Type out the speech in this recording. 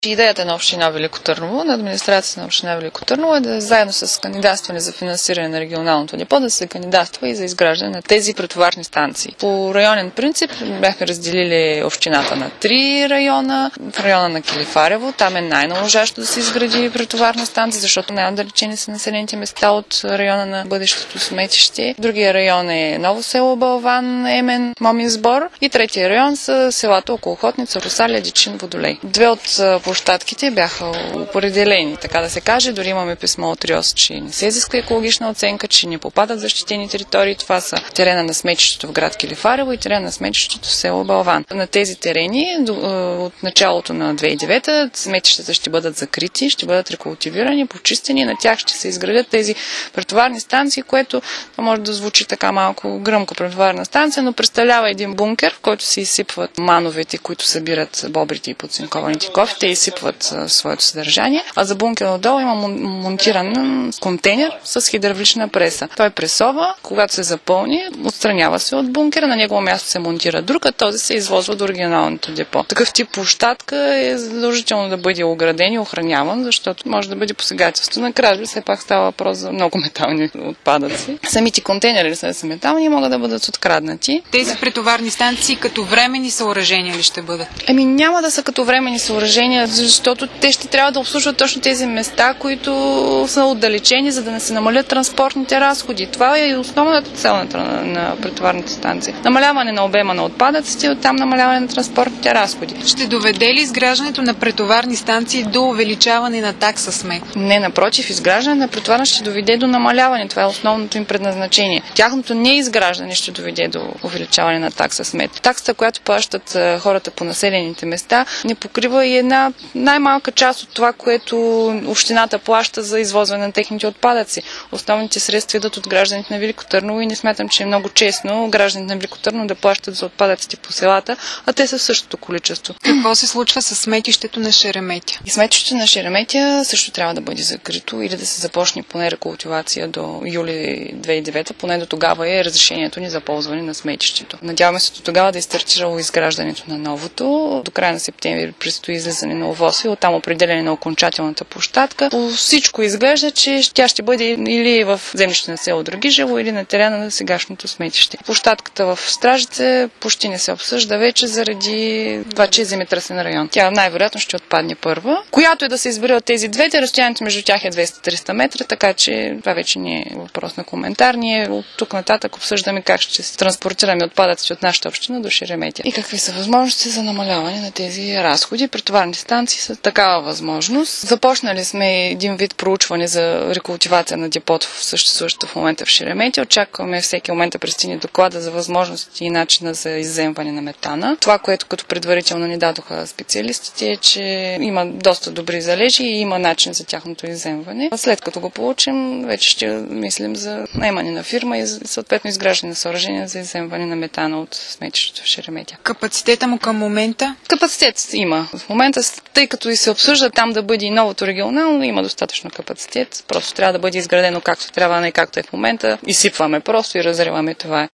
Идеята на община Велико Търново, на администрацията на община Велико Търново е да заедно с кандидатстване за финансиране на регионалното депо да се кандидатства и за изграждане на тези претоварни станции. По районен принцип бяхме разделили общината на 3 района. В района на Килифарево, там е най-наложащо да се изгради претоварна станция, защото най-отдалечени са населените места от района на бъдещото сметище. Другия район е Ново село Балван, Емен, Момин Сбор и третия район са селата около Хотница, Русалия, Дичин, Водолей. Две от площадките бяха определени, така да се каже. Дори имаме писмо от РИОС, че не се изиска екологична оценка, че не попадат защитени територии. Това са терена на сметището в град Килифарево и терена на сметището в село Балван. На тези терени от началото на 2009 сметищата ще бъдат закрити, ще бъдат рекултивирани, почистени. На тях ще се изградят тези претоварни станции, което може да звучи така малко гръмко претоварна станция, но представлява един бункер, в който се изсипват мановете, които събират бобрите и подцинкованите кофи. Те изсипват своето съдържание, а за бункера отдолу има монтиран контейнер с хидравлична преса. Той пресова, когато се запълни, отстранява се от бункера, на негово място се монтира друг, а този се извозва до регионалното депо. Такъв тип площадка е задължително да бъде ограден и охраняван, защото може да бъде посегателство на кражби. Все пак става въпрос за много метални отпадъци. Самите контейнери са метални и могат да бъдат откраднати. Тези претоварни станции като временни съоръжения ли ще бъдат? Няма да са като временни съоръжения, защото те ще трябва да обслужват точно тези места, които са отдалечени, за да не се намалят транспортните разходи. Това е и основната цел на претоварните станции. Намаляване на обема на отпадъците и оттам намаляване на транспортните разходи. Ще доведе ли изграждането на претоварни станции до увеличаване на такса смет? Не, напротив, изграждане на претоварна ще доведе до намаляване. Това е основното им предназначение. Тяхното неизграждане ще доведе до увеличаване на такса смет. Таксата, която плащат хората по населените места, не покрива и една най-малка част от това, което общината плаща за извозване на техните отпадъци. Основните средства идват от гражданите на Велико Търново и не смятам, че е много честно гражданите на Велико Търново да плащат за отпадъците по селата, а те са в същото количество. Какво се случва с сметището на Шереметя? И сметището на Шереметя също трябва да бъде закрито или да се започне поне рекултивация до юли 2009. Поне до тогава е разрешението ни за ползване на сметището. Надяваме се до тогава да е стартирало изграждането на новото. До края на септември предстои излизане на ОВОС и оттам определяне на окончателната площадка. По всичко изглежда, че тя ще бъде или в землището на село Драгижево, или на терена на сегашното сметище. Площадката в Стражице почти не се обсъжда вече заради това, че е земетръсен район. Тя най-вероятно ще отпадне първа. Която е да се избере от тези двете, разстоянието между тях е 200-300 метра, така че това вече не е въпрос на коментар. Ние от тук нататък обсъждаме как ще се транспортираме отпадъците от нашата община до Шереметя и какви са възможности за намаляване на тези разходи. Претоварните станции са такава възможност. Започнали сме един вид проучване за рекултивация на депото в съществуващото в момента в Шереметя. Очакваме всеки момент да пристигне доклада за възможности и начина за изземване на метана. Това, което като предварително ни дадоха специалистите, е, че има доста добри залежи и има начин за тяхното изземване. След като го получим, вече ще мислим за наемане на фирма и съответно изграждане на съоръжения за изземване на метана от сметището в Шереметя. Капацитета му към момента? Капацитет има. В момента, тъй като и се обсъжда там да бъде и новото регионално, има достатъчно капацитет. Просто трябва да бъде изградено както трябва, а не както е в момента. Изсипваме просто и разреваме това.